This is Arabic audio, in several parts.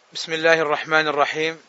بسم الله الرحمن الرحيم.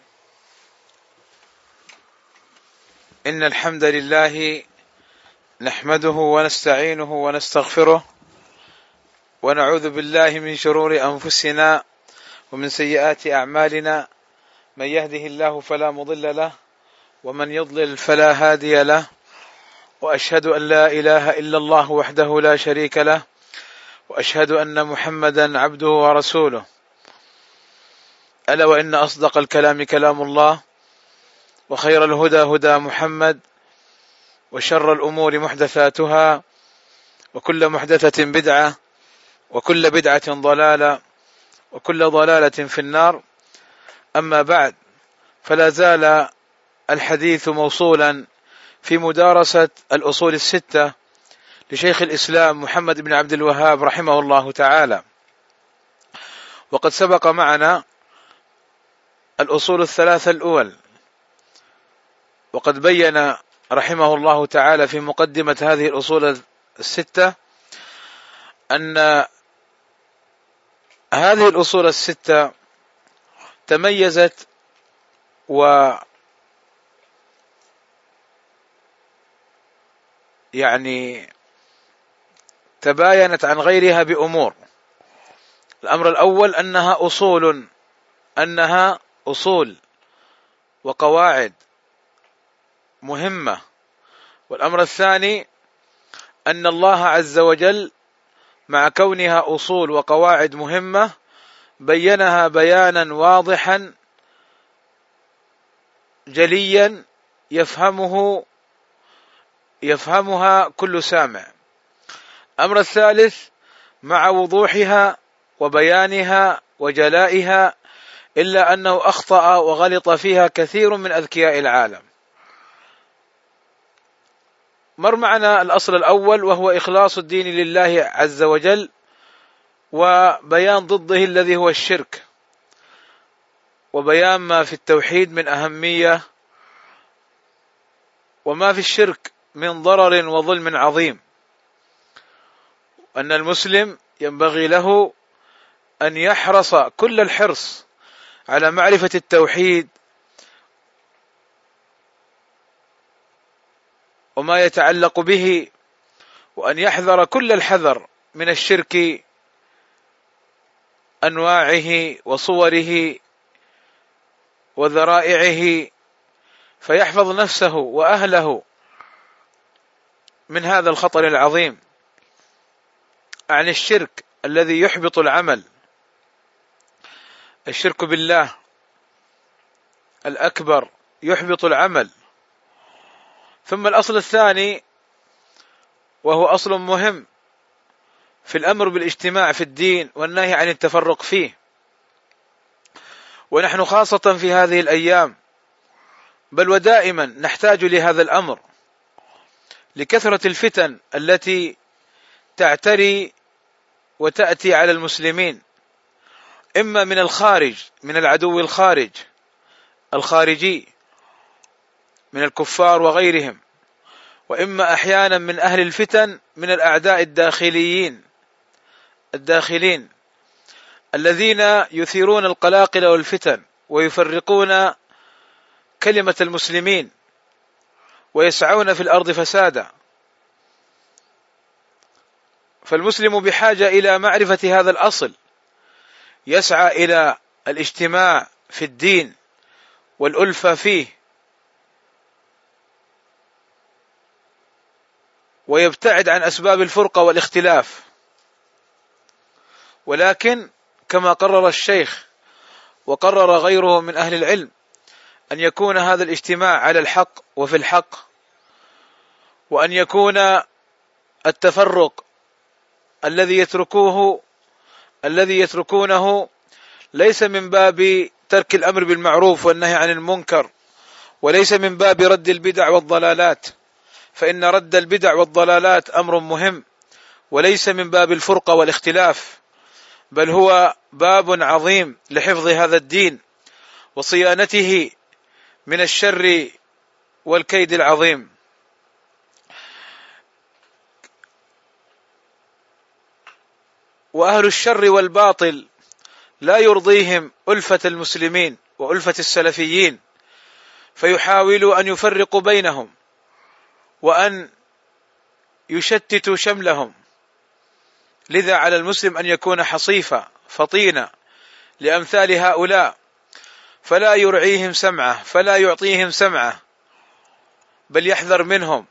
إن الحمد لله نحمده ونستعينه ونستغفره ونعوذ بالله من شرور أنفسنا ومن سيئات أعمالنا، من يهده الله فلا مضل له ومن يضلل فلا هادي له، وأشهد أن لا إله إلا الله وحده لا شريك له، وأشهد أن محمدا عبده ورسوله. ألا وإن أصدق الكلام كلام الله، وخير الهدى هدى محمد، وشر الأمور محدثاتها، وكل محدثة بدعة، وكل بدعة ضلالة، وكل ضلالة في النار. أما بعد، فلا زال الحديث موصولا في مدارسة الأصول الستة لشيخ الإسلام محمد بن عبد الوهاب رحمه الله تعالى، وقد سبق معنا الأصول الثلاثة الأول، وقد بين رحمه الله تعالى في مقدمة هذه الأصول الستة أن هذه الأصول الستة تميزت تباينت عن غيرها بأمور. الأمر الأول أنها أصول وقواعد مهمة. والأمر الثاني أن الله عز وجل مع كونها أصول وقواعد مهمة بينها بيانا واضحا جليا يفهمها كل سامع. الأمر الثالث مع وضوحها وبيانها وجلائها، إلا أنه أخطأ وغلط فيها كثير من أذكياء العالم. مر معنا الأصل الأول، وهو إخلاص الدين لله عز وجل، وبيان ضده الذي هو الشرك، وبيان ما في التوحيد من أهمية، وما في الشرك من ضرر وظلم عظيم، أن المسلم ينبغي له أن يحرص كل الحرص على معرفة التوحيد وما يتعلق به، وأن يحذر كل الحذر من الشرك أنواعه وصوره وذرائعه، فيحفظ نفسه وأهله من هذا الخطر العظيم عن الشرك الذي يحبط العمل، الشرك بالله الأكبر يحبط العمل. ثم الأصل الثاني، وهو أصل مهم في الأمر بالاجتماع في الدين والنهي عن التفرق فيه، ونحن خاصة في هذه الأيام بل ودائما نحتاج لهذا الأمر لكثرة الفتن التي تعتري وتأتي على المسلمين، إما من الخارج، من العدو الخارجي من الكفار وغيرهم، وإما أحيانا من أهل الفتن من الأعداء الداخلين الذين يثيرون القلاقل والفتن ويفرقون كلمة المسلمين ويسعون في الأرض فسادا. فالمسلم بحاجة إلى معرفة هذا الأصل، يسعى إلى الاجتماع في الدين والألفة فيه، ويبتعد عن أسباب الفرقة والاختلاف. ولكن كما قرر الشيخ وقرر غيره من أهل العلم، أن يكون هذا الاجتماع على الحق وفي الحق، وأن يكون التفرق الذي يتركونه ليس من باب ترك الأمر بالمعروف والنهي عن المنكر، وليس من باب رد البدع والضلالات، فإن رد البدع والضلالات أمر مهم، وليس من باب الفرقة والاختلاف، بل هو باب عظيم لحفظ هذا الدين وصيانته من الشر والكيد العظيم. وأهل الشر والباطل لا يرضيهم ألفة المسلمين وألفة السلفيين، فيحاولوا أن يفرقوا بينهم وأن يشتتوا شملهم. لذا على المسلم أن يكون حصيفا فطينا لأمثال هؤلاء، فلا يرعيهم سمعه، فلا يعطيهم سمعه، بل يحذر منهم.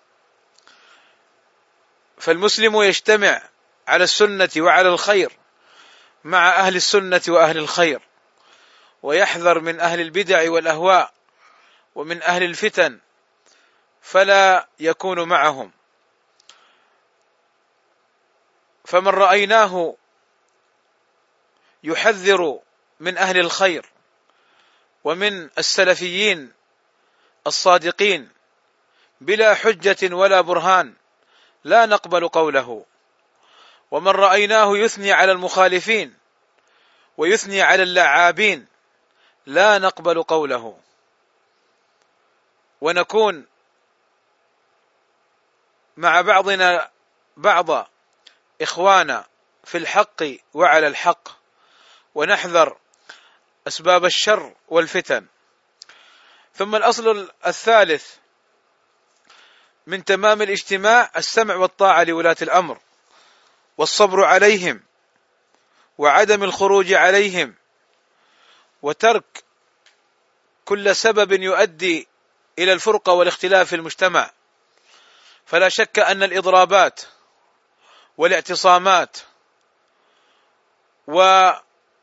فالمسلم يجتمع على السنة وعلى الخير مع أهل السنة وأهل الخير، ويحذر من أهل البدع والأهواء ومن أهل الفتن، فلا يكون معهم. فمن رأيناه يحذر من أهل الخير ومن السلفيين الصادقين بلا حجة ولا برهان لا نقبل قوله. ومن رأيناه يثني على المخالفين ويثني على اللعابين لا نقبل قوله. ونكون مع بعضنا بعضا إخوانا في الحق وعلى الحق، ونحذر أسباب الشر والفتن. ثم الأصل الثالث من تمام الاجتماع السمع والطاعة لولاة الأمر، والصبر عليهم، وعدم الخروج عليهم، وترك كل سبب يؤدي إلى الفرقة والاختلاف في المجتمع. فلا شك أن الإضرابات والاعتصامات وكل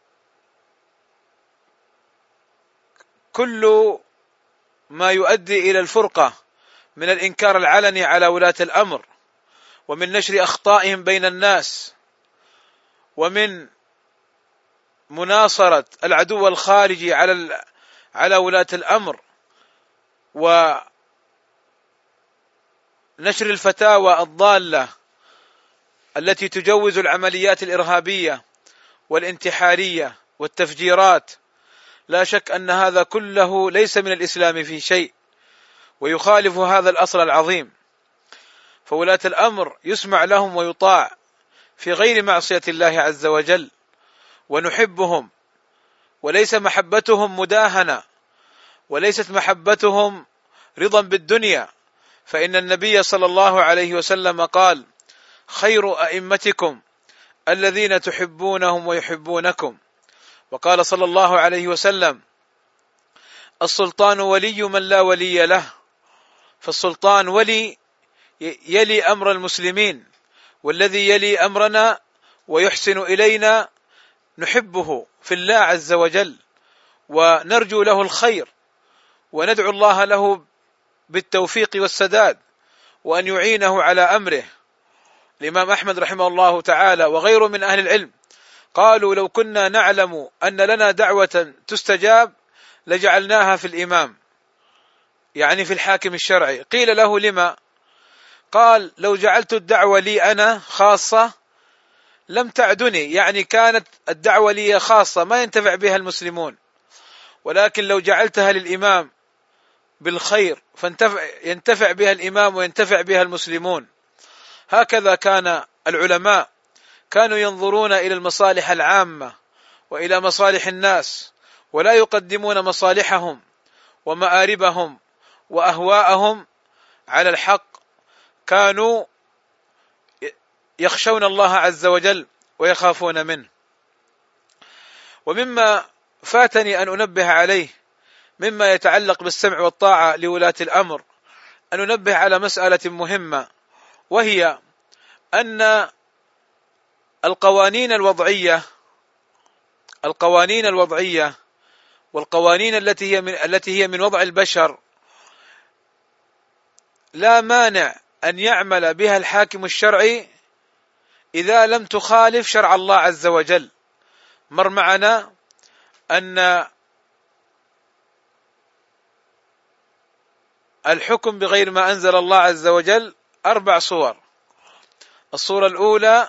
ما يؤدي إلى الفرقة من الإنكار العلني على ولاة الأمر، ومن نشر أخطائهم بين الناس، ومن مناصرة العدو الخارجي على ولاة الأمر، ونشر الفتاوى الضالة التي تجوز العمليات الإرهابية والانتحارية والتفجيرات، لا شك أن هذا كله ليس من الإسلام في شيء، ويخالف هذا الأصل العظيم. فولاة الأمر يسمع لهم ويطاع في غير معصية الله عز وجل، ونحبهم، وليس محبتهم مداهنة، وليست محبتهم رضا بالدنيا. فإن النبي صلى الله عليه وسلم قال: خير أئمتكم الذين تحبونهم ويحبونكم. وقال صلى الله عليه وسلم: السلطان ولي من لا ولي له. فالسلطان ولي يلي أمر المسلمين، والذي يلي أمرنا ويحسن إلينا نحبه في الله عز وجل، ونرجو له الخير، وندعو الله له بالتوفيق والسداد، وأن يعينه على أمره. الإمام أحمد رحمه الله تعالى وغيره من أهل العلم قالوا: لو كنا نعلم أن لنا دعوة تستجاب لجعلناها في الإمام، يعني في الحاكم الشرعي. قيل له: لما؟ قال: لو جعلت الدعوة لي أنا خاصة لم تعدني، يعني كانت الدعوة لي خاصة ما ينتفع بها المسلمون، ولكن لو جعلتها للإمام بالخير ينتفع بها الإمام وينتفع بها المسلمون. هكذا كان العلماء، كانوا ينظرون إلى المصالح العامة وإلى مصالح الناس، ولا يقدمون مصالحهم ومآربهم وأهواءهم على الحق. كانوا يخشون الله عز وجل ويخافون منه. ومما فاتني أن أنبه عليه مما يتعلق بالسمع والطاعة لولاة الأمر، أن ننبه على مسألة مهمة، وهي أن القوانين الوضعية والقوانين التي هي من وضع البشر لا مانع أن يعمل بها الحاكم الشرعي إذا لم تخالف شرع الله عز وجل. مر معنا أن الحكم بغير ما أنزل الله عز وجل 4 صور. الصورة الأولى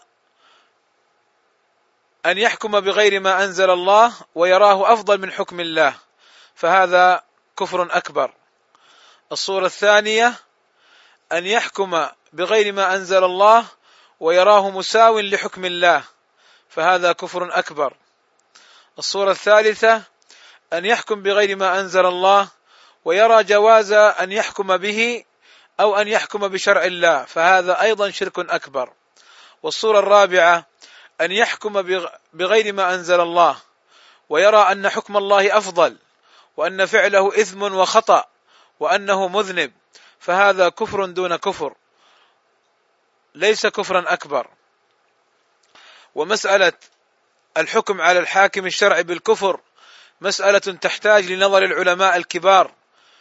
أن يحكم بغير ما أنزل الله ويراه أفضل من حكم الله، فهذا كفر أكبر. الصورة الثانية أن يحكم بغير ما أنزل الله ويراه مساو لحكم الله، فهذا كفر أكبر. الصورة الثالثة أن يحكم بغير ما أنزل الله ويرى جواز أن يحكم به أو أن يحكم بشرع الله، فهذا أيضا شرك أكبر. والصورة الرابعة أن يحكم بغير ما أنزل الله ويرى أن حكم الله أفضل وأن فعله إثم وخطأ وأنه مذنب، فهذا كفر دون كفر، ليس كفرا أكبر. ومسألة الحكم على الحاكم الشرعي بالكفر مسألة تحتاج لنظر العلماء الكبار،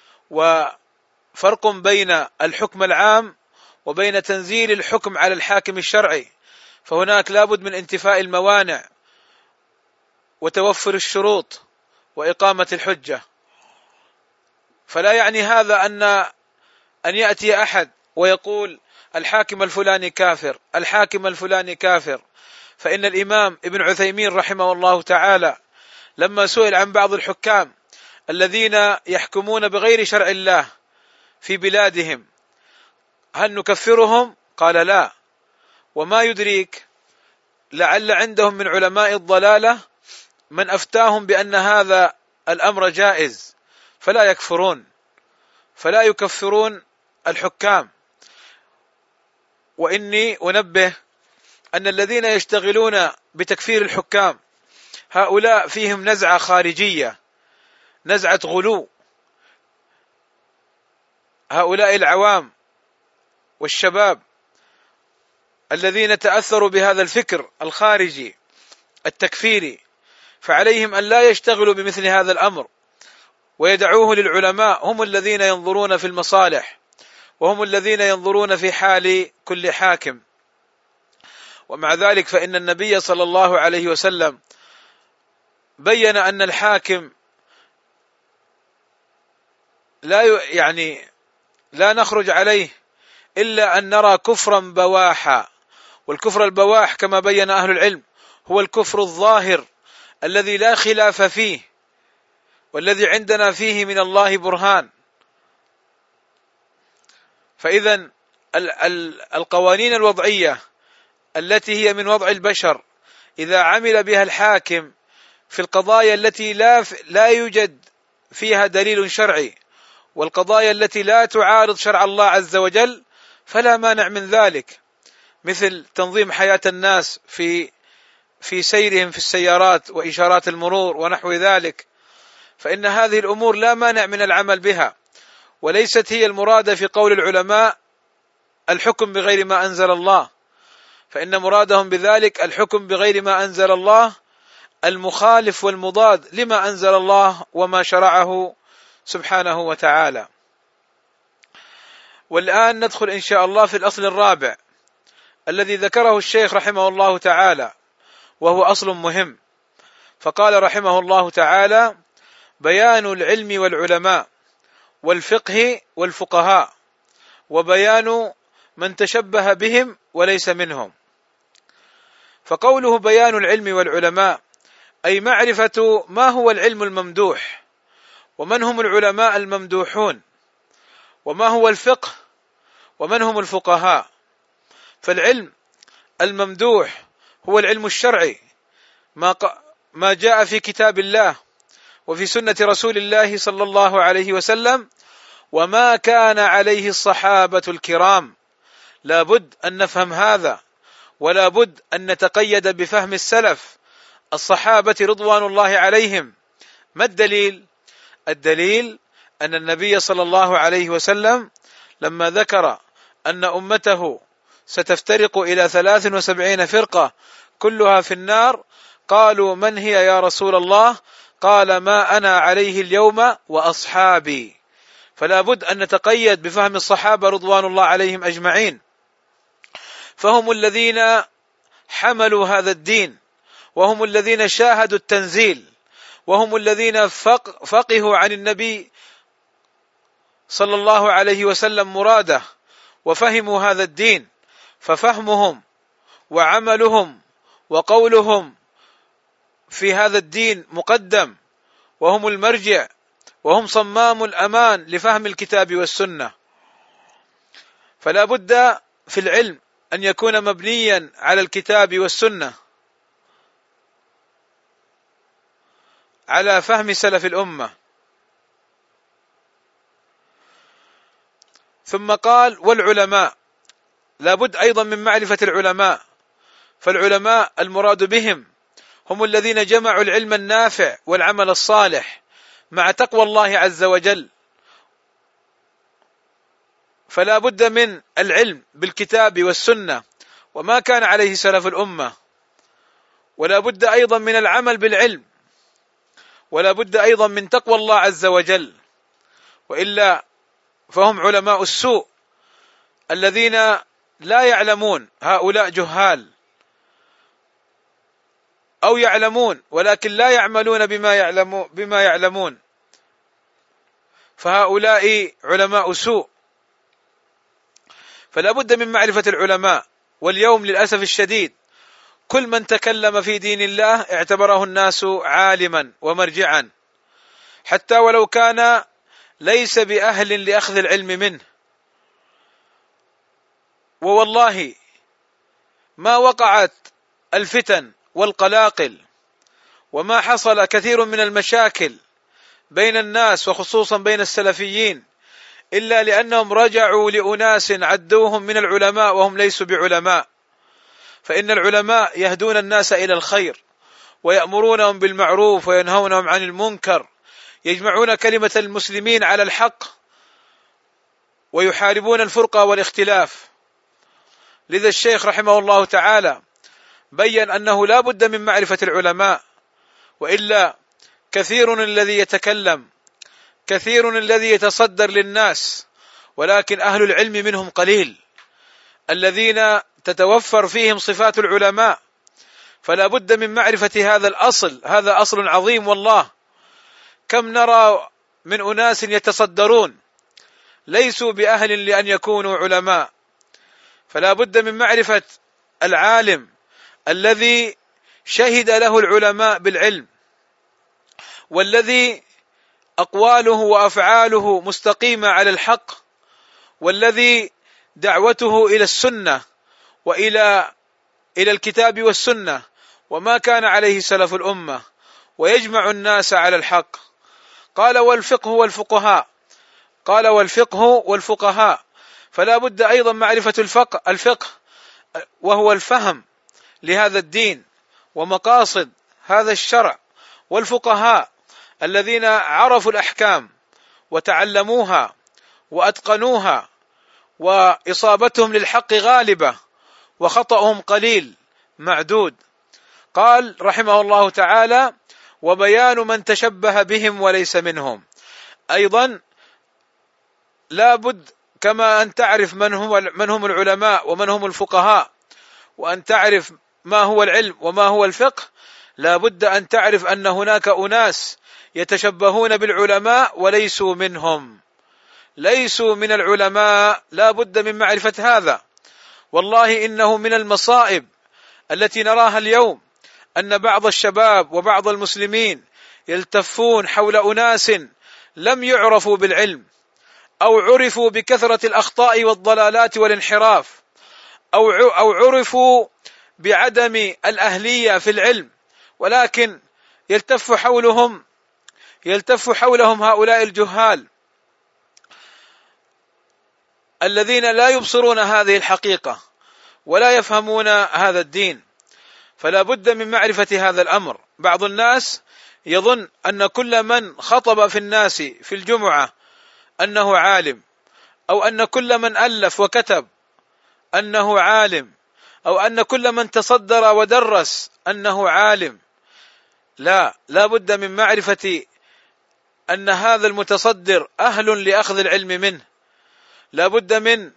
وفرق بين الحكم العام وبين تنزيل الحكم على الحاكم الشرعي، فهناك لابد من انتفاء الموانع وتوفر الشروط وإقامة الحجة. فلا يعني هذا أن يأتي أحد ويقول الحاكم الفلاني كافر، الحاكم الفلاني كافر. فإن الإمام ابن عثيمين رحمه الله تعالى لما سئل عن بعض الحكام الذين يحكمون بغير شرع الله في بلادهم هل نكفرهم؟ قال لا، وما يدريك لعل عندهم من علماء الضلالة من أفتاهم بأن هذا الأمر جائز، فلا يكفرون، فلا يكفرون الحكام. وإني أنبه أن الذين يشتغلون بتكفير الحكام هؤلاء فيهم نزعة خارجية، نزعة غلو. هؤلاء العوام والشباب الذين تأثروا بهذا الفكر الخارجي التكفيري، فعليهم أن لا يشتغلوا بمثل هذا الأمر ويدعوه للعلماء، هم الذين ينظرون في المصالح وهم الذين ينظرون في حال كل حاكم. ومع ذلك فإن النبي صلى الله عليه وسلم بين أن الحاكم لا نخرج عليه إلا أن نرى كفرا بواحا، والكفر البواح كما بين أهل العلم هو الكفر الظاهر الذي لا خلاف فيه والذي عندنا فيه من الله برهان. فإذا القوانين الوضعية التي هي من وضع البشر إذا عمل بها الحاكم في القضايا التي لا يوجد فيها دليل شرعي والقضايا التي لا تعارض شرع الله عز وجل فلا مانع من ذلك، مثل تنظيم حياة الناس في سيرهم في السيارات وإشارات المرور ونحو ذلك، فإن هذه الأمور لا مانع من العمل بها، وليست هي المرادة في قول العلماء الحكم بغير ما أنزل الله، فإن مرادهم بذلك الحكم بغير ما أنزل الله المخالف والمضاد لما أنزل الله وما شرعه سبحانه وتعالى. والآن ندخل إن شاء الله في الأصل الرابع الذي ذكره الشيخ رحمه الله تعالى، وهو أصل مهم. فقال رحمه الله تعالى: بيان العلم والعلماء والفقه والفقهاء، وبيان من تشبه بهم وليس منهم. فقوله بيان العلم والعلماء أي معرفة ما هو العلم الممدوح، ومن هم العلماء الممدوحون، وما هو الفقه، ومن هم الفقهاء. فالعلم الممدوح هو العلم الشرعي، ما جاء في كتاب الله وفي سنة رسول الله صلى الله عليه وسلم، وما كان عليه الصحابة الكرام. لا بد أن نفهم هذا، ولا بد أن نتقيد بفهم السلف الصحابة رضوان الله عليهم. ما الدليل؟ الدليل أن النبي صلى الله عليه وسلم لما ذكر أن أمته ستفترق إلى 73 فرقة كلها في النار، قالوا: من هي يا رسول الله؟ قال: ما أنا عليه اليوم وأصحابي. فلا بد أن نتقيد بفهم الصحابة رضوان الله عليهم أجمعين، فهم الذين حملوا هذا الدين، وهم الذين شاهدوا التنزيل، وهم الذين فقهوا عن النبي صلى الله عليه وسلم مراده وفهموا هذا الدين، ففهمهم وعملهم وقولهم في هذا الدين مقدم، وهم المرجع، وهم صمام الأمان لفهم الكتاب والسنة. فلا بد في العلم أن يكون مبنيا على الكتاب والسنة. على فهم سلف الأمة. ثم قال: والعلماء، لابد أيضا من معرفة العلماء، فالعلماء المراد بهم هم الذين جمعوا العلم النافع والعمل الصالح مع تقوى الله عز وجل. فلا بد من العلم بالكتاب والسنة وما كان عليه سلف الأمة، ولا بد أيضا من العمل بالعلم، ولا بد أيضا من تقوى الله عز وجل، وإلا فهم علماء السوء الذين لا يعلمون، هؤلاء جهال، أو يعلمون ولكن لا يعملون بما يعلمون، فهؤلاء علماء سوء. فلا بد من معرفة العلماء. واليوم للأسف الشديد كل من تكلم في دين الله اعتبره الناس عالما ومرجعا، حتى ولو كان ليس بأهل لأخذ العلم منه. ووالله ما وقعت الفتن والقلاقل وما حصل كثير من المشاكل بين الناس وخصوصا بين السلفيين إلا لأنهم رجعوا لأناس عدوهم من العلماء وهم ليسوا بعلماء. فإن العلماء يهدون الناس إلى الخير ويأمرونهم بالمعروف وينهونهم عن المنكر، يجمعون كلمة المسلمين على الحق ويحاربون الفرقة والاختلاف. لذا الشيخ رحمه الله تعالى بين أنه لا بد من معرفة العلماء، وإلا كثير الذي يتكلم، كثير الذي يتصدر للناس، ولكن أهل العلم منهم قليل الذين تتوفر فيهم صفات العلماء. فلا بد من معرفة هذا الأصل، هذا أصل عظيم والله. كم نرى من أناس يتصدرون ليسوا بأهل لأن يكونوا علماء. فلا بد من معرفة العالم الذي شهد له العلماء بالعلم، والذي أقواله وأفعاله مستقيمة على الحق، والذي دعوته إلى السنة وإلى الكتاب والسنة وما كان عليه سلف الأمة، ويجمع الناس على الحق. قال: والفقه والفقهاء. قال: والفقه والفقهاء. فلا بد أيضا معرفة الفقه وهو الفهم لهذا الدين ومقاصد هذا الشرع، والفقهاء الذين عرفوا الأحكام وتعلموها وأتقنوها وإصابتهم للحق غالبة وخطأهم قليل معدود. قال رحمه الله تعالى: وبيان من تشبه بهم وليس منهم. أيضا لا بد كما أن تعرف من هم العلماء ومن هم الفقهاء، وأن تعرف ما هو العلم وما هو الفقه، لا بد أن تعرف أن هناك أناس يتشبهون بالعلماء وليسوا منهم، ليسوا من العلماء. لا بد من معرفة هذا. والله إنه من المصائب التي نراها اليوم أن بعض الشباب وبعض المسلمين يلتفون حول أناس لم يعرفوا بالعلم، أو عرفوا بكثرة الأخطاء والضلالات والانحراف، أو عرفوا بعدم الأهلية في العلم، ولكن يلتف حولهم هؤلاء الجهال الذين لا يبصرون هذه الحقيقة ولا يفهمون هذا الدين. فلا بد من معرفة هذا الأمر. بعض الناس يظن أن كل من خطب في الناس في الجمعة أنه عالم، أو أن كل من ألف وكتب أنه عالم، أو أن كل من تصدر ودرس أنه عالم. لا بد من معرفة أن هذا المتصدر أهل لأخذ العلم منه، لا بد من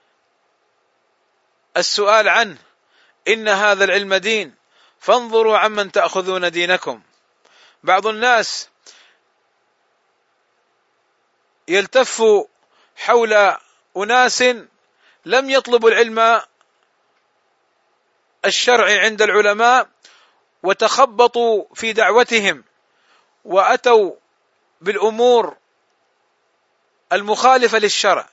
السؤال عنه. إن هذا العلم دين فانظروا عمن تأخذون دينكم. بعض الناس يلتف حول أناس لم يطلبوا العلم الشرعي عند العلماء، وتخبطوا في دعوتهم وأتوا بالأمور المخالفة للشرع.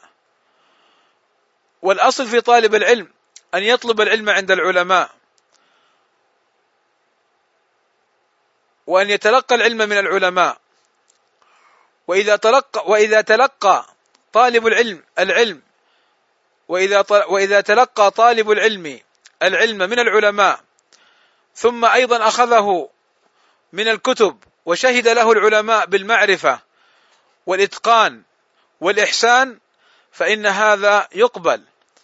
والأصل في طالب العلم أن يطلب العلم عند العلماء، وأن يتلقى العلم من العلماء. وإذا تلقى طالب العلم وإذا تلقى طالب العلم من العلماء ثم أيضا أخذه من الكتب وشهد له العلماء بالمعرفة والإتقان والإحسان فإن هذا يقبل.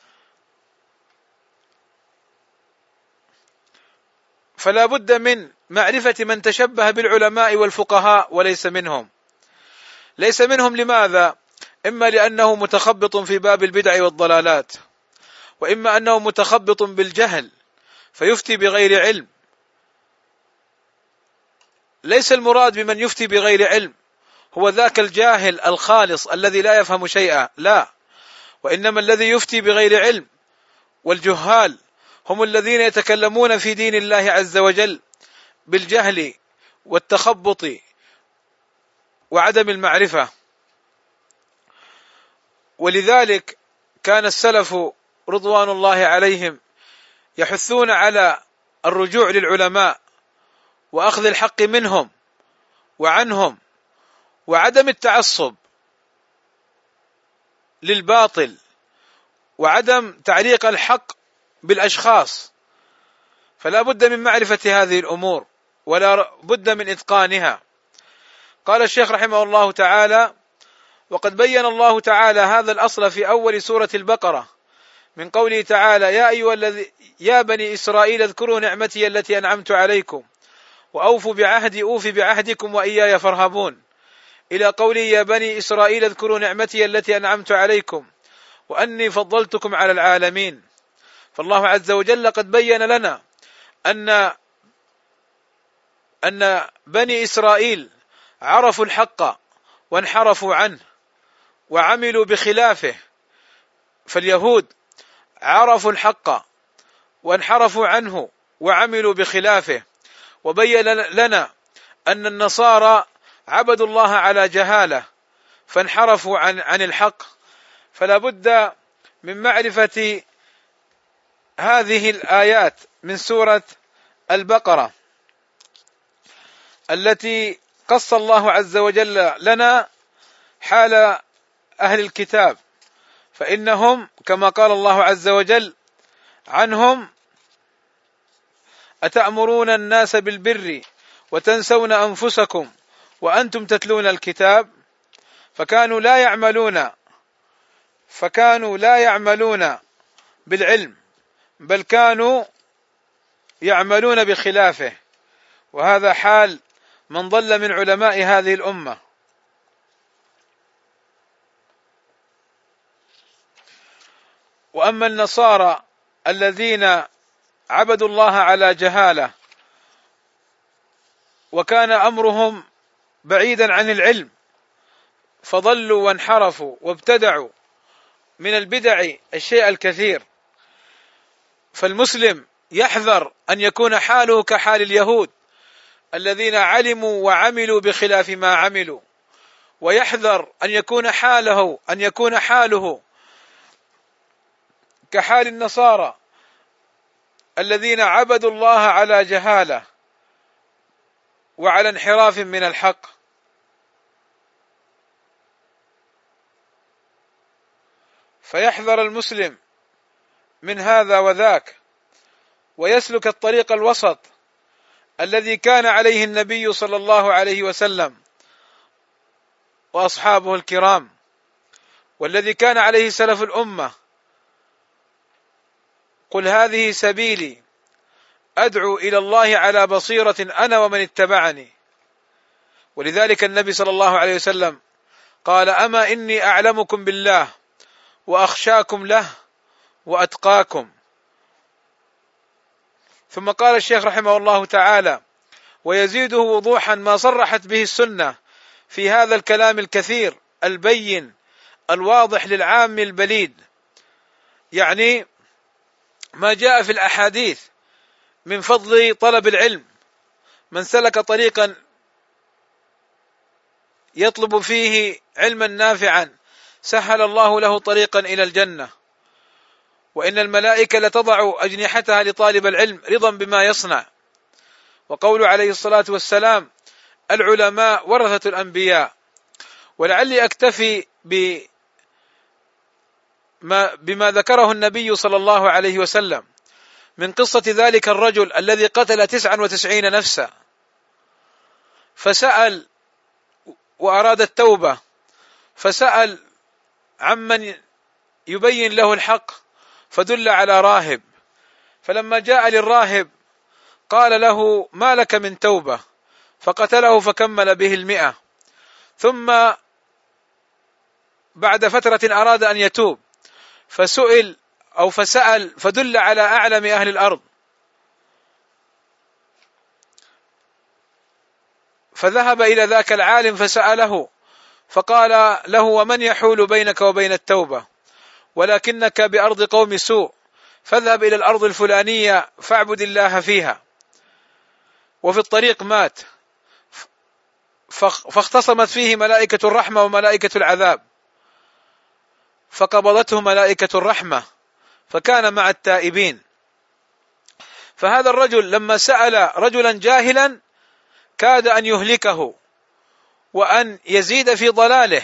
فلا بد من معرفة من تشبه بالعلماء والفقهاء وليس منهم. ليس منهم لماذا؟ إما لأنه متخبط في باب البدع والضلالات، وإما أنه متخبط بالجهل فيفتي بغير علم. ليس المراد بمن يفتي بغير علم هو ذاك الجاهل الخالص الذي لا يفهم شيئا، لا، وإنما الذي يفتي بغير علم والجهال هم الذين يتكلمون في دين الله عز وجل بالجهل والتخبط وعدم المعرفة. ولذلك كان السلف رضوان الله عليهم يحثون على الرجوع للعلماء وأخذ الحق منهم وعنهم، وعدم التعصب للباطل، وعدم تعليق الحق بالأشخاص. فلا بد من معرفة هذه الأمور ولا بد من إتقانها. قال الشيخ رحمه الله تعالى: وقد بين الله تعالى هذا الأصل في أول سورة البقرة من قوله تعالى: يا بني إسرائيل اذكروا نعمتي التي أنعمت عليكم وأوفوا بعهدي أوف بعهدكم وإياي فارهبون، إلى قوله: يا بني إسرائيل اذكروا نعمتي التي أنعمت عليكم وأني فضلتكم على العالمين. فالله عز وجل قد بين لنا أن بني إسرائيل عرفوا الحق وانحرفوا عنه وعملوا بخلافه، فاليهود عرفوا الحق وانحرفوا عنه وعملوا بخلافه. وبين لنا أن النصارى عبدوا الله على جهالة فانحرفوا عن الحق. فلا بد من معرفة هذه الآيات من سورة البقرة التي قص الله عز وجل لنا حال أهل الكتاب، فإنهم كما قال الله عز وجل عنهم: أتأمرون الناس بالبر وتنسون أنفسكم وأنتم تتلون الكتاب. فكانوا لا يعملون بالعلم، بل كانوا يعملون بخلافه، وهذا حال من ضل من علماء هذه الأمة. وأما النصارى الذين عبدوا الله على جهالة وكان أمرهم بعيدا عن العلم فضلوا وانحرفوا وابتدعوا من البدع الشيء الكثير. فالمسلم يحذر أن يكون حاله كحال اليهود الذين علموا وعملوا بخلاف ما عملوا، ويحذر أن يكون حاله كحال النصارى الذين عبدوا الله على جهالة وعلى انحراف من الحق. فيحذر المسلم من هذا وذاك ويسلك الطريق الوسط الذي كان عليه النبي صلى الله عليه وسلم وأصحابه الكرام، والذي كان عليه سلف الأمة: قل هذه سبيلي أدعو إلى الله على بصيرة أنا ومن اتبعني. ولذلك النبي صلى الله عليه وسلم قال: أما إني أعلمكم بالله وأخشاكم له وأتقاكم. ثم قال الشيخ رحمه الله تعالى: ويزيده وضوحا ما صرحت به السنة في هذا الكلام الكثير البين الواضح للعام البليد، يعني ما جاء في الأحاديث من فضل طلب العلم. من سلك طريقا يطلب فيه علما نافعا سهل الله له طريقا إلى الجنة. وإن الملائكة لتضع أجنحتها لطالب العلم رضا بما يصنع. وقول عليه الصلاة والسلام: العلماء ورثة الأنبياء. ولعلي أكتفي بما ذكره النبي صلى الله عليه وسلم من قصة ذلك الرجل الذي قتل 99 نفسا، فسأل وأراد التوبة، فسأل عمن يبين له الحق، فدل على راهب، فلما جاء للراهب قال له: ما لك من توبة؟ فقتله فكمل به 100. ثم بعد فترة أراد أن يتوب، فسأل فدل على أعلم أهل الأرض، فذهب إلى ذاك العالم فسأله، فقال له: ومن يحول بينك وبين التوبة؟ ولكنك بأرض قوم سوء، فاذهب إلى الأرض الفلانية فاعبد الله فيها. وفي الطريق مات، فاختصمت فيه ملائكة الرحمة وملائكة العذاب، فقبضته ملائكة الرحمة، فكان مع التائبين. فهذا الرجل لما سأل رجلا جاهلا كاد أن يهلكه وأن يزيد في ضلاله،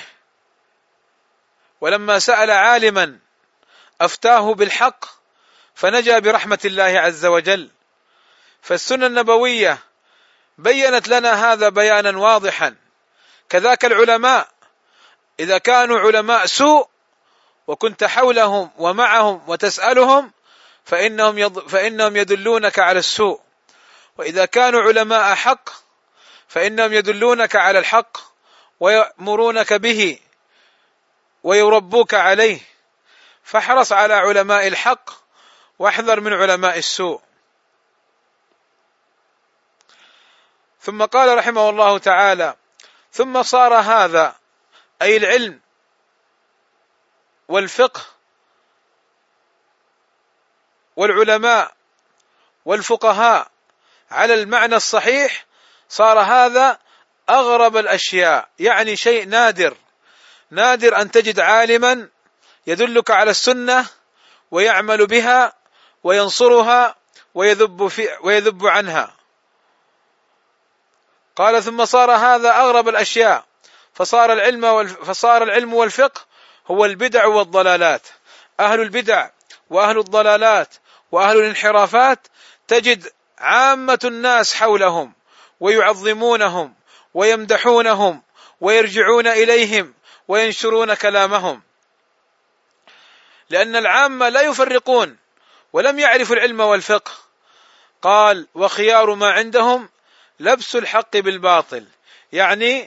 ولما سأل عالما أفتاه بالحق فنجا برحمة الله عز وجل. فالسنة النبوية بيّنت لنا هذا بيانا واضحا. كذاك العلماء إذا كانوا علماء سوء وكنت حولهم ومعهم وتسألهم فإنهم يدلونك على السوء، وإذا كانوا علماء حق فإنهم يدلونك على الحق ويأمرونك به ويربوك عليه. فاحرص على علماء الحق واحذر من علماء السوء. ثم قال رحمه الله تعالى: ثم صار هذا، أي العلم والفقه والعلماء والفقهاء على المعنى الصحيح، صار هذا أغرب الأشياء، يعني شيء نادر أن تجد عالما يدلك على السنة ويعمل بها وينصرها ويذب عنها. قال: ثم صار هذا أغرب الأشياء، فصار العلم والفقه هو البدع والضلالات. أهل البدع وأهل الضلالات وأهل الانحرافات تجد عامة الناس حولهم ويعظمونهم ويمدحونهم ويرجعون إليهم وينشرون كلامهم، لأن العامة لا يفرقون ولم يعرفوا العلم والفقه. قال: وخيار ما عندهم لبس الحق بالباطل، يعني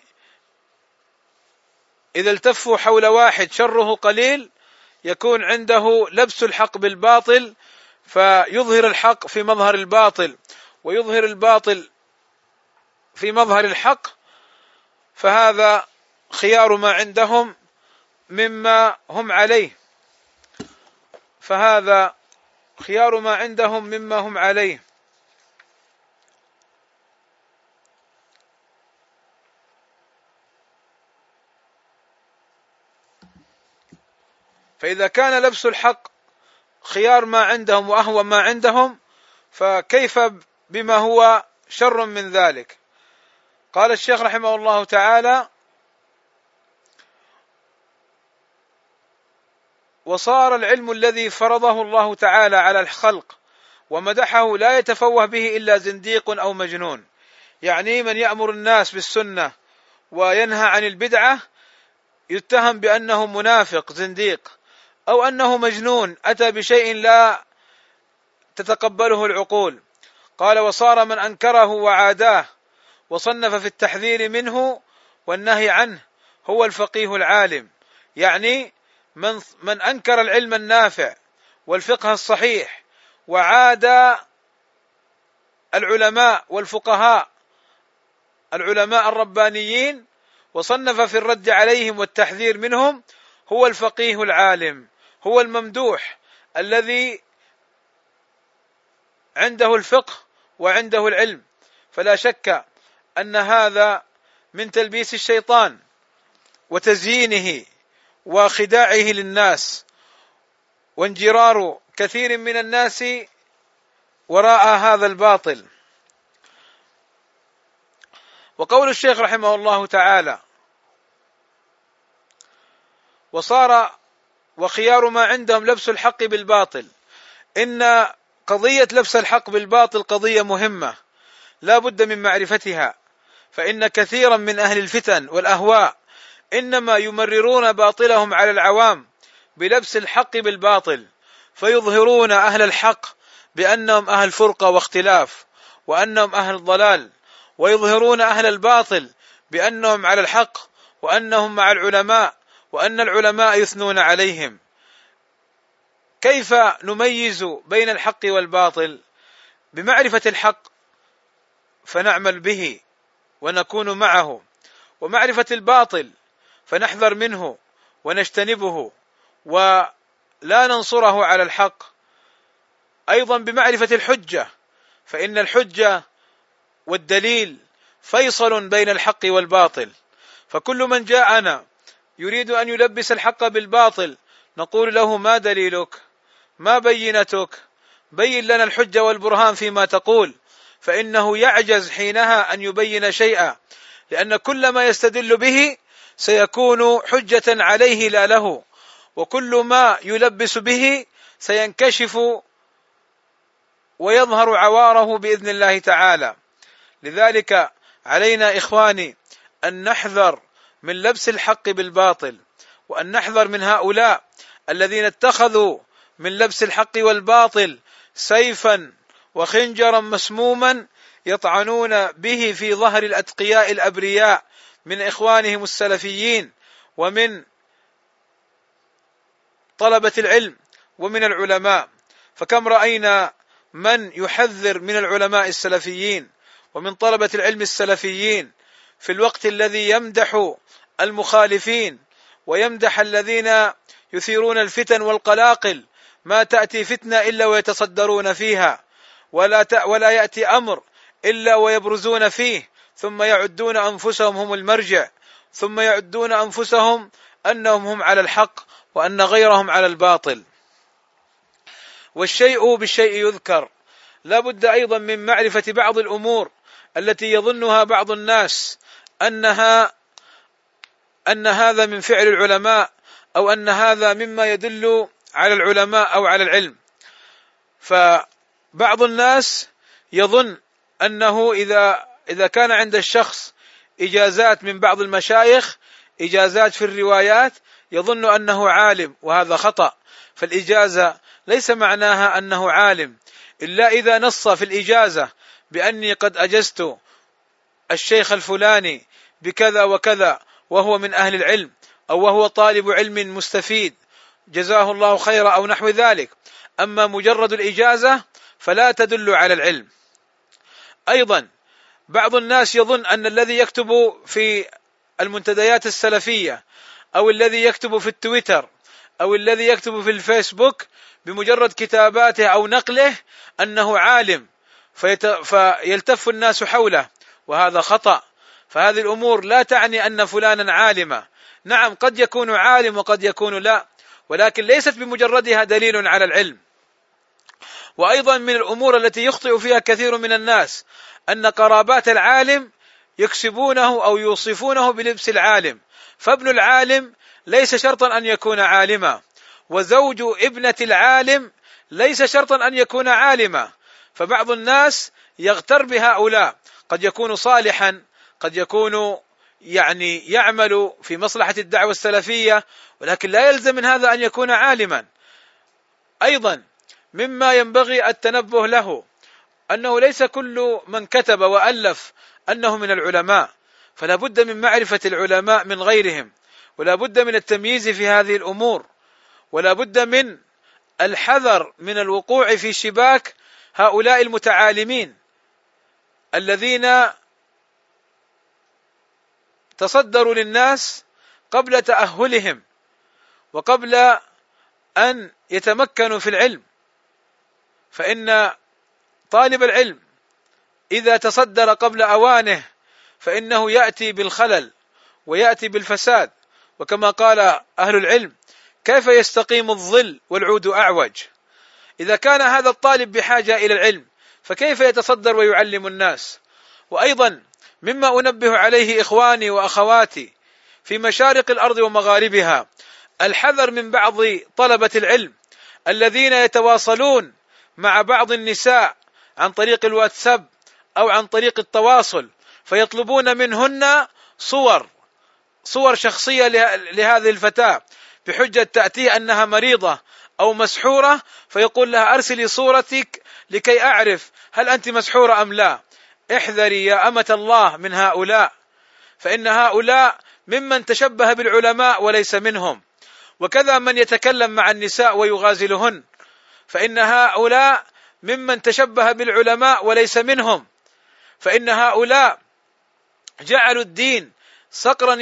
إذا التفوا حول واحد شره قليل يكون عنده لبس الحق بالباطل، فيظهر الحق في مظهر الباطل ويظهر الباطل في مظهر الحق، فهذا خيار ما عندهم مما هم عليه، فإذا كان لبس الحق خيار ما عندهم وأهوى ما عندهم، فكيف بما هو شر من ذلك؟ قال الشيخ رحمه الله تعالى: وصار العلم الذي فرضه الله تعالى على الخلق ومدحه لا يتفوه به إلا زنديق أو مجنون، يعني من يأمر الناس بالسنة وينهى عن البدعة يتهم بأنه منافق زنديق، أو أنه مجنون أتى بشيء لا تتقبله العقول. قال: وصار من أنكره وعاداه وصنف في التحذير منه والنهي عنه هو الفقيه العالم، يعني من أنكر العلم النافع والفقه الصحيح وعاد العلماء والفقهاء العلماء الربانيين وصنف في الرد عليهم والتحذير منهم هو الفقيه العالم، هو الممدوح الذي عنده الفقه وعنده العلم. فلا شك أن هذا من تلبيس الشيطان وتزيينه وخداعه للناس وانجرار كثير من الناس وراء هذا الباطل. وقول الشيخ رحمه الله تعالى: وصار وخيار ما عندهم لبس الحق بالباطل. إن قضية لبس الحق بالباطل قضية مهمة لا بد من معرفتها، فإن كثيرا من أهل الفتن والأهواء إنما يمررون باطلهم على العوام بلبس الحق بالباطل، فيظهرون أهل الحق بأنهم أهل فرقة واختلاف وأنهم أهل ضلال، ويظهرون أهل الباطل بأنهم على الحق وأنهم مع العلماء وأن العلماء يثنون عليهم. كيف نميز بين الحق والباطل؟ بمعرفة الحق فنعمل به ونكون معه، ومعرفة الباطل فنحذر منه ونجتنبه ولا ننصره على الحق. أيضا بمعرفة الحجة، فإن الحجة والدليل فيصل بين الحق والباطل، فكل من جاءنا يريد أن يلبس الحق بالباطل نقول له: ما دليلك؟ ما بينتك؟ بين لنا الحجة والبرهان فيما تقول، فإنه يعجز حينها أن يبين شيئا، لأن كل ما يستدل به سيكون حجة عليه لا له، وكل ما يلبس به سينكشف ويظهر عواره بإذن الله تعالى. لذلك علينا إخواني أن نحذر من لبس الحق بالباطل، وأن نحذر من هؤلاء الذين اتخذوا من لبس الحق والباطل سيفا وخنجرا مسموما يطعنون به في ظهر الأتقياء الأبرياء من إخوانهم السلفيين ومن طلبة العلم ومن العلماء. فكم رأينا من يحذر من العلماء السلفيين ومن طلبة العلم السلفيين في الوقت الذي يمدح المخالفين ويمدح الذين يثيرون الفتن والقلاقل، ما تأتي فتنة إلا ويتصدرون فيها، ولا يأتي أمر إلا ويبرزون فيه، ثم يعدون أنفسهم هم المرجع، ثم يعدون أنفسهم أنهم هم على الحق وأن غيرهم على الباطل. والشيء بالشيء يذكر. لا بد أيضا من معرفة بعض الأمور التي يظنها بعض الناس أن هذا من فعل العلماء، أو أن هذا مما يدل على العلماء أو على العلم. فبعض الناس يظن أنه إذا كان عند الشخص إجازات من بعض المشايخ، إجازات في الروايات، يظن أنه عالم، وهذا خطأ. فالإجازة ليس معناها أنه عالم إلا إذا نص في الإجازة بأني قد أجزت الشيخ الفلاني بكذا وكذا وهو من أهل العلم، أو وهو طالب علم مستفيد جزاه الله خيرا أو نحو ذلك. أما مجرد الإجازة فلا تدل على العلم. أيضا بعض الناس يظن أن الذي يكتب في المنتديات السلفية أو الذي يكتب في التويتر أو الذي يكتب في الفيسبوك بمجرد كتاباته أو نقله أنه عالم، فيلتف الناس حوله، وهذا خطأ. فهذه الأمور لا تعني أن فلانا عالما، نعم قد يكون عالم وقد يكون لا، ولكن ليست بمجردها دليل على العلم. وأيضا من الأمور التي يخطئ فيها كثير من الناس أن قرابات العالم يكسبونه أو يوصفونه بلبس العالم، فابن العالم ليس شرطا أن يكون عالما، وزوج ابنة العالم ليس شرطا أن يكون عالما. فبعض الناس يغتر بهؤلاء، قد يكون صالحا، قد يكون يعمل في مصلحة الدعوة السلفية، ولكن لا يلزم من هذا أن يكون عالما. أيضا مما ينبغي التنبه له أنه ليس كل من كتب وألف أنه من العلماء، فلا بد من معرفة العلماء من غيرهم، ولا بد من التمييز في هذه الأمور، ولا بد من الحذر من الوقوع في شباك هؤلاء المتعالمين الذين تصدروا للناس قبل تأهلهم وقبل أن يتمكنوا في العلم. فإن طالب العلم إذا تصدر قبل أوانه فإنه يأتي بالخلل ويأتي بالفساد، وكما قال أهل العلم: كيف يستقيم الظل والعود أعوج؟ إذا كان هذا الطالب بحاجة إلى العلم فكيف يتصدر ويعلم الناس؟ وأيضا مما أنبه عليه إخواني وأخواتي في مشارق الأرض ومغاربها الحذر من بعض طلبة العلم الذين يتواصلون مع بعض النساء عن طريق الواتساب أو عن طريق التواصل، فيطلبون منهن صور شخصية لهذه الفتاة بحجة تأتي أنها مريضة أو مسحورة، فيقول لها أرسلي صورتك لكي أعرف هل أنت مسحورة أم لا. احذري يا أمة الله من هؤلاء، فإن هؤلاء ممن تشبه بالعلماء وليس منهم. وكذا من يتكلم مع النساء ويغازلهن، فإن هؤلاء ممن تشبه بالعلماء وليس منهم. فإن هؤلاء جعلوا الدين صقرا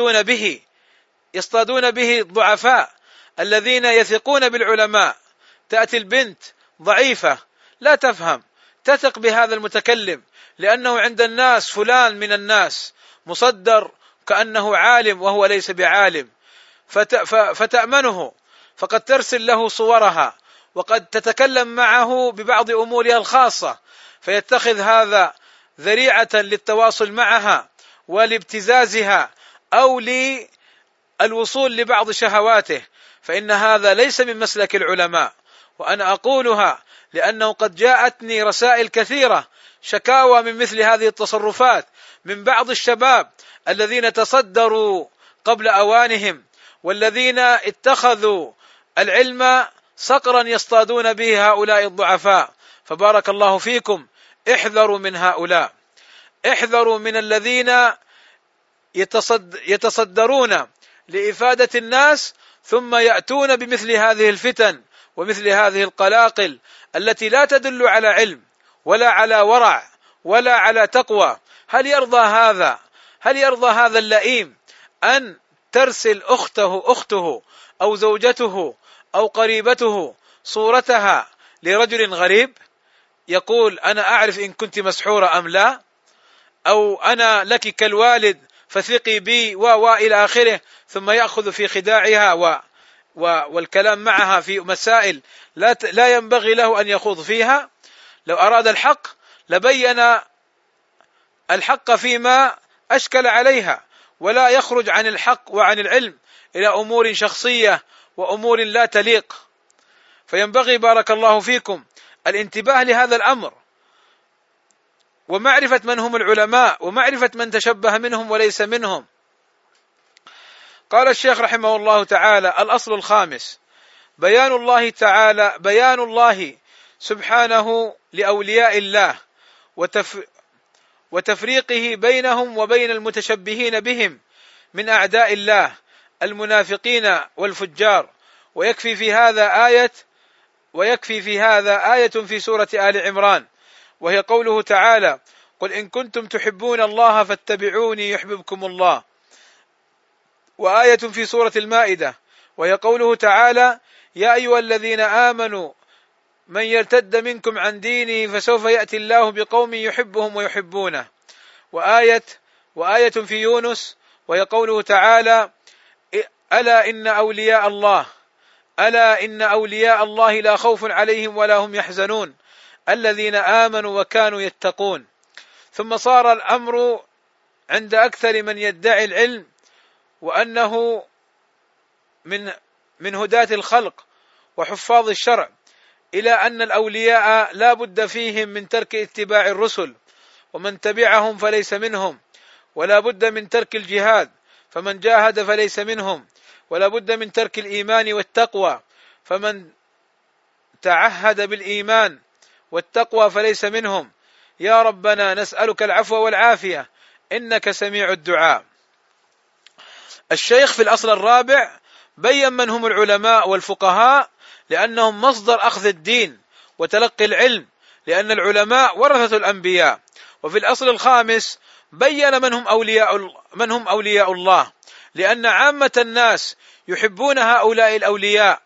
يصطادون به الضعفاء الذين يثقون بالعلماء. تأتي البنت ضعيفة لا تفهم، تثق بهذا المتكلم لأنه عند الناس فلان من الناس مصدر كأنه عالم وهو ليس بعالم، فتأمنه، فقد ترسل له صورها وقد تتكلم معه ببعض أمورها الخاصة، فيتخذ هذا ذريعة للتواصل معها ولابتزازها أو للوصول لبعض شهواته. فإن هذا ليس من مسلك العلماء، وأنا أقولها لأنه قد جاءتني رسائل كثيرة شكاوى من مثل هذه التصرفات من بعض الشباب الذين تصدروا قبل أوانهم، والذين اتخذوا العلم صقرا يصطادون به هؤلاء الضعفاء. فبارك الله فيكم، احذروا من هؤلاء، احذروا من الذين يتصدرون لإفادة الناس ثم يأتون بمثل هذه الفتن ومثل هذه القلاقل التي لا تدل على علم ولا على ورع ولا على تقوى. هل يرضى هذا اللئيم أن ترسل أخته أو زوجته أو قريبته صورتها لرجل غريب يقول أنا أعرف إن كنت مسحورة أم لا، أو أنا لك كالوالد فثقي بي إلى آخره، ثم يأخذ في خداعها والكلام معها في مسائل لا ينبغي له أن يخوض فيها؟ لو أراد الحق لبين الحق فيما أشكل عليها، ولا يخرج عن الحق وعن العلم إلى أمور شخصية وأمور لا تليق. فينبغي بارك الله فيكم الانتباه لهذا الأمر، ومعرفة من هم العلماء، ومعرفة من تشبه منهم وليس منهم. قال الشيخ رحمه الله تعالى: الأصل الخامس بيان الله سبحانه لأولياء الله وتفريقه بينهم وبين المتشبهين بهم من أعداء الله المنافقين والفجار. ويكفي في هذا آية في سورة آل عمران، وهي قوله تعالى: قل إن كنتم تحبون الله فاتبعوني يحببكم الله. وآية في سورة المائدة، وهي قوله تعالى: يا أيها الذين آمنوا من يرتد منكم عن دينه فسوف يأتي الله بقوم يحبهم ويحبونه. وآية في يونس، وهي قوله تعالى: ألا إن أولياء الله لا خوف عليهم ولا هم يحزنون الذين آمنوا وكانوا يتقون. ثم صار الأمر عند أكثر من يدعي العلم وأنه من هداة الخلق وحفاظ الشرع إلى أن الأولياء لا بد فيهم من ترك اتباع الرسل، ومن تبعهم فليس منهم، ولا بد من ترك الجهاد فمن جاهد فليس منهم، ولا بد من ترك الإيمان والتقوى فمن تعهد بالإيمان والتقوى فليس منهم. يا ربنا نسألك العفو والعافية إنك سميع الدعاء. الشيخ في الأصل الرابع بين من هم العلماء والفقهاء لأنهم مصدر أخذ الدين وتلقي العلم، لأن العلماء ورثة الأنبياء. وفي الأصل الخامس بين من هم أولياء الله، لأن عامة الناس يحبون هؤلاء الأولياء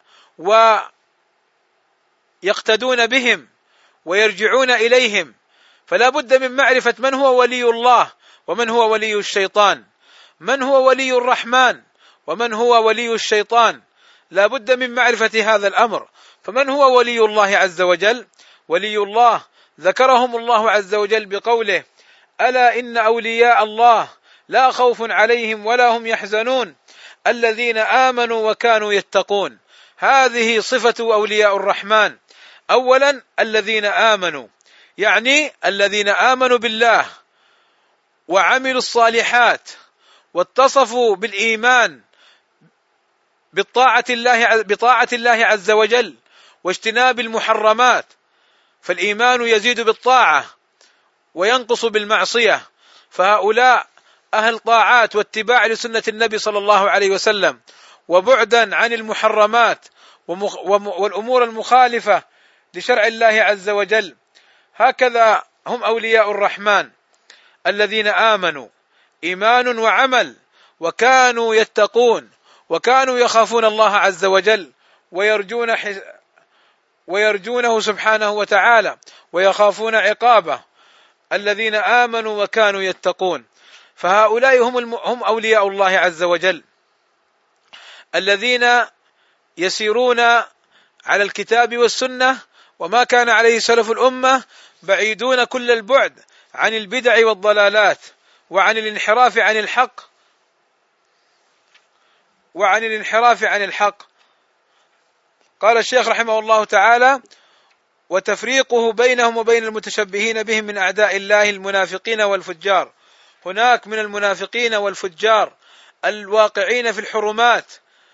ويقتدون بهم ويرجعون إليهم، فلا بد من معرفة من هو ولي الله ومن هو ولي الشيطان، من هو ولي الرحمن ومن هو ولي الشيطان. لا بد من معرفة هذا الأمر. فمن هو ولي الله عز وجل؟ ولي الله ذكرهم الله عز وجل بقوله: ألا إن أولياء الله لا خوف عليهم ولا هم يحزنون الذين آمنوا وكانوا يتقون. هذه صفة أولياء الرحمن. أولا الذين آمنوا، يعني الذين آمنوا بالله وعملوا الصالحات واتصفوا بالإيمان بطاعة الله عز وجل واجتناب المحرمات، فالإيمان يزيد بالطاعة وينقص بالمعصية، فهؤلاء أهل طاعات واتباع لسنة النبي صلى الله عليه وسلم وبعدا عن المحرمات والأمور المخالفة لشرع الله عز وجل. هكذا هم أولياء الرحمن الذين آمنوا إيمان وعمل وكانوا يتقون وكانوا يخافون الله عز وجل ويرجونه سبحانه وتعالى ويخافون عقابه. الذين آمنوا وكانوا يتقون، فهؤلاء هم أولياء الله عز وجل الذين يسيرون على الكتاب والسنة وما كان عليه سلف الأمة، بعيدون كل البعد عن البدع والضلالات وعن الانحراف عن الحق. قال الشيخ رحمه الله تعالى: وتفريقه بينهم وبين المتشبهين بهم من أعداء الله المنافقين والفجار. هناك من المنافقين والفجار الواقعين في الحرمات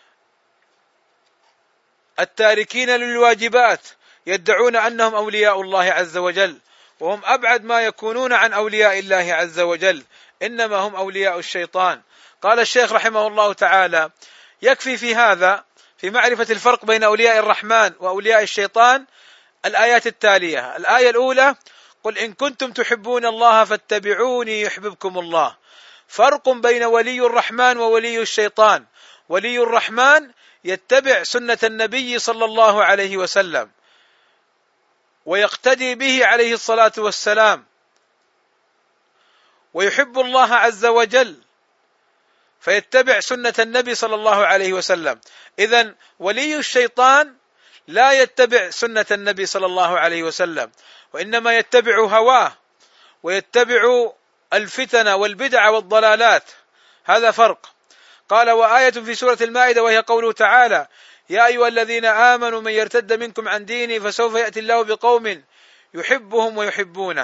التاركين للواجبات يدعون أنهم أولياء الله عز وجل، وهم أبعد ما يكونون عن أولياء الله عز وجل، إنما هم أولياء الشيطان. قال الشيخ رحمه الله تعالى: يكفي في هذا في معرفة الفرق بين أولياء الرحمن وأولياء الشيطان الآيات التالية. الآية الأولى: قل إن كنتم تحبون الله فاتبعوني يحببكم الله. فرق بين ولي الرحمن وولي الشيطان: ولي الرحمن يتبع سنة النبي صلى الله عليه وسلم ويقتدي به عليه الصلاة والسلام ويحب الله عز وجل فيتبع سنة النبي صلى الله عليه وسلم. إذن ولي الشيطان لا يتبع سنة النبي صلى الله عليه وسلم، وإنما يتبع هواه ويتبع الفتن والبدع والضلالات. هذا فرق. قال: وآية في سورة المائدة وهي قوله تعالى: يا أيها الذين آمنوا من يرتد منكم عن دينه فسوف يأتي الله بقوم يحبهم ويحبونه.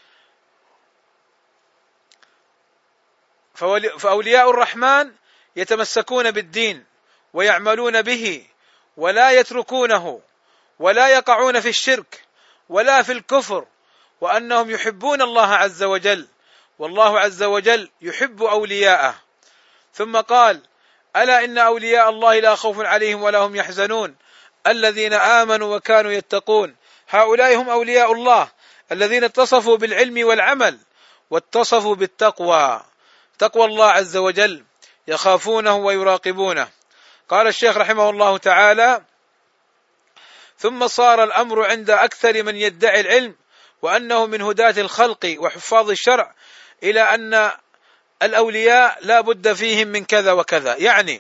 فأولياء الرحمن يتمسكون بالدين ويعملون به ولا يتركونه ولا يقعون في الشرك ولا في الكفر، وأنهم يحبون الله عز وجل، والله عز وجل يحب أولياءه. ثم قال: ألا إن أولياء الله لا خوف عليهم ولا هم يحزنون الذين آمنوا وكانوا يتقون. هؤلاء هم أولياء الله الذين اتصفوا بالعلم والعمل واتصفوا بالتقوى، تقوى الله عز وجل، يخافونه ويراقبونه. قال الشيخ رحمه الله تعالى: ثم صار الأمر عند أكثر من يدعي العلم وأنه من هداة الخلق وحفاظ الشرع إلى أن الأولياء لا بد فيهم من كذا وكذا. يعني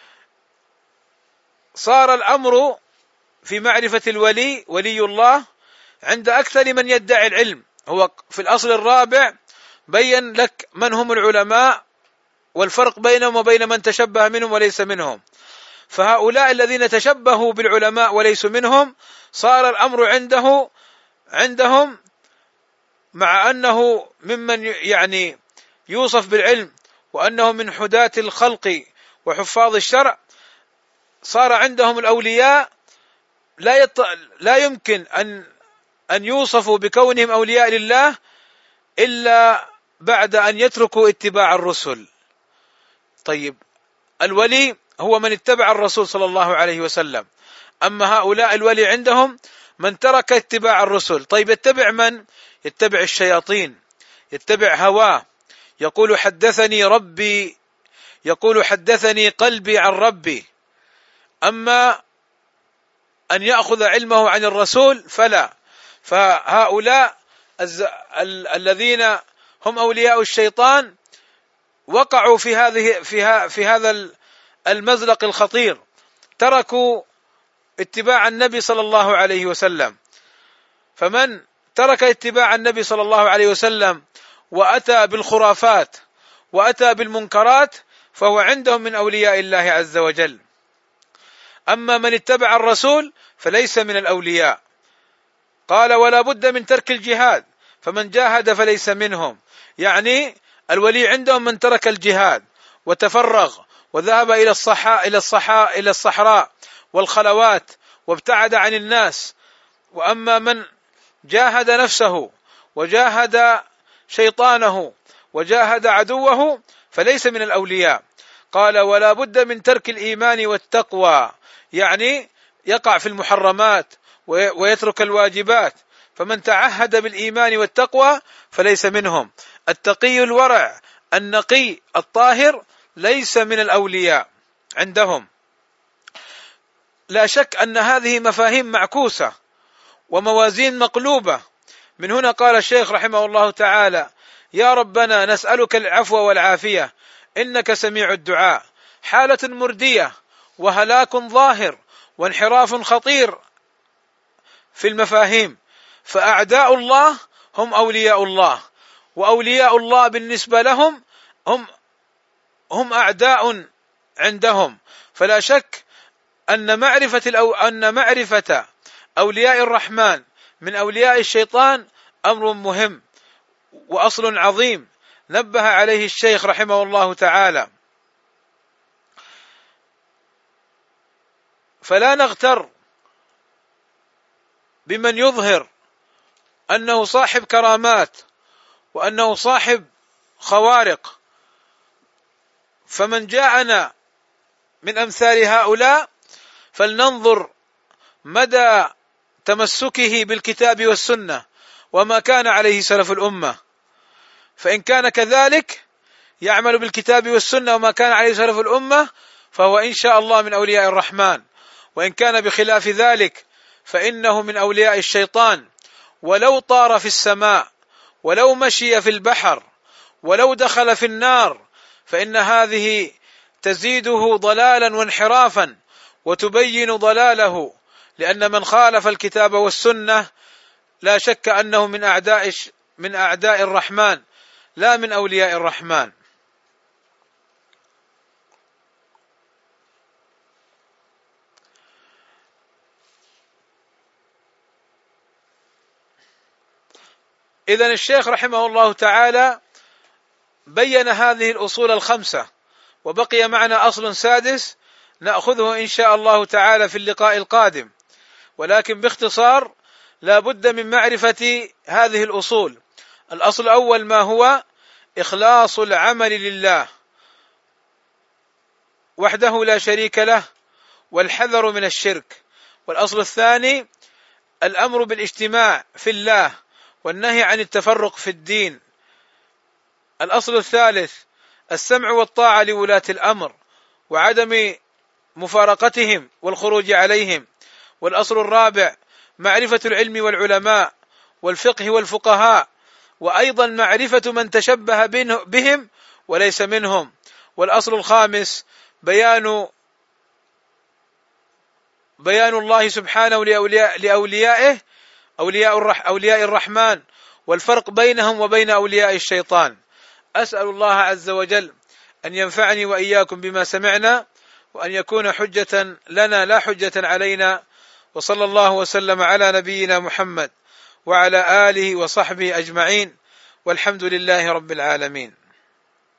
صار الأمر في معرفة الولي ولي الله عند أكثر من يدعي العلم. هو في الأصل الرابع بين لك من هم العلماء والفرق بينهم وبين من تشبه منهم وليس منهم. فهؤلاء الذين تشبهوا بالعلماء وليسوا منهم صار الأمر عندهم مع أنه ممن يعني يوصف بالعلم وأنه من حداة الخلق وحفاظ الشرع، صار عندهم الأولياء لا يمكن أن يوصفوا بكونهم أولياء لله إلا بعد أن يتركوا اتباع الرسل. طيب، الولي هو من اتبع الرسول صلى الله عليه وسلم، أما هؤلاء الولي عندهم من ترك اتباع الرسل. طيب، يتبع من؟ يتبع الشياطين، يتبع هواه، يقول حدثني ربي، يقول حدثني قلبي عن ربي. أما أن يأخذ علمه عن الرسول فلا. فهؤلاء الذين هم أولياء الشيطان وقعوا في هذا المزلق الخطير، تركوا اتباع النبي صلى الله عليه وسلم. فمن ترك اتباع النبي صلى الله عليه وسلم وأتى بالخرافات وأتى بالمنكرات فهو عندهم من أولياء الله عز وجل. أما من اتبع الرسول فليس من الأولياء. قال ولا بد من ترك الجهاد، فمن جاهد فليس منهم، يعني الولي عندهم من ترك الجهاد وتفرغ وذهب إلى الصحراء والخلوات وابتعد عن الناس. وأما من جاهد نفسه وجاهد شيطانه وجاهد عدوه فليس من الأولياء. قال ولا بد من ترك الإيمان والتقوى، يعني يقع في المحرمات ويترك الواجبات، فمن تعهد بالإيمان والتقوى فليس منهم. التقي الورع النقي الطاهر ليس من الأولياء عندهم. لا شك أن هذه مفاهيم معكوسة وموازين مقلوبة. من هنا قال الشيخ رحمه الله تعالى: يا ربنا نسألك العفو والعافية إنك سميع الدعاء. حالة مردية وهلاك ظاهر وانحراف خطير في المفاهيم. فأعداء الله هم أولياء الله، وأولياء الله بالنسبة لهم هم أعداء عندهم. فلا شك أن معرفة أولياء الرحمن من أولياء الشيطان أمر مهم وأصل عظيم نبه عليه الشيخ رحمه الله تعالى. فلا نغتر بمن يظهر أنه صاحب كرامات وأنه صاحب خوارق. فمن جاءنا من أمثال هؤلاء فلننظر مدى تمسكه بالكتاب والسنة وما كان عليه سلف الأمة. فإن كان كذلك يعمل بالكتاب والسنة وما كان عليه سلف الأمة فهو إن شاء الله من أولياء الرحمن. وإن كان بخلاف ذلك فإنه من أولياء الشيطان. ولو طار في السماء، ولو مشي في البحر، ولو دخل في النار، فإن هذه تزيده ضلالا وانحرافا وتبين ضلاله، لأن من خالف الكتاب والسنة لا شك أنه من أعداء الرحمن لا من أولياء الرحمن. إذن الشيخ رحمه الله تعالى بين هذه الأصول الخمسة، وبقي معنا أصل سادس نأخذه إن شاء الله تعالى في اللقاء القادم، ولكن باختصار لا بد من معرفة هذه الأصول. الأصل الأول ما هو؟ إخلاص العمل لله وحده لا شريك له والحذر من الشرك. والأصل الثاني الأمر بالاجتماع في الله والنهي عن التفرق في الدين. الأصل الثالث السمع والطاعة لولاة الأمر وعدم مفارقتهم والخروج عليهم. والأصل الرابع معرفة العلم والعلماء والفقه والفقهاء، وأيضا معرفة من تشبه بهم وليس منهم. والأصل الخامس بيان الله سبحانه لأوليائه أولياء الرحمن، والفرق بينهم وبين أولياء الشيطان. أسأل الله عز وجل أن ينفعني وإياكم بما سمعنا، وأن يكون حجة لنا لا حجة علينا. وصلى الله وسلم على نبينا محمد وعلى آله وصحبه أجمعين، والحمد لله رب العالمين.